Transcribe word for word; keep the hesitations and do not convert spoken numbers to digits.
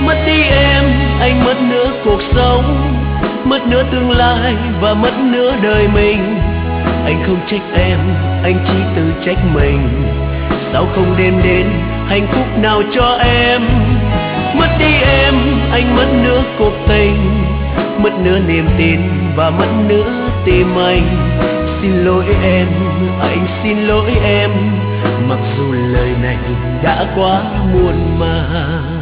Mất đi em, anh mất nửa cuộc sống, mất nửa tương lai và mất nửa đời mình. Anh không trách em, anh chỉ tự trách mình. Sao không đem đến hạnh phúc nào cho em? Mất đi em, anh mất nửa cuộc tình, mất nửa niềm tin và mất nửa tim anh. Xin lỗi em, anh xin lỗi em, mặc dù lời này đã quá muộn màng.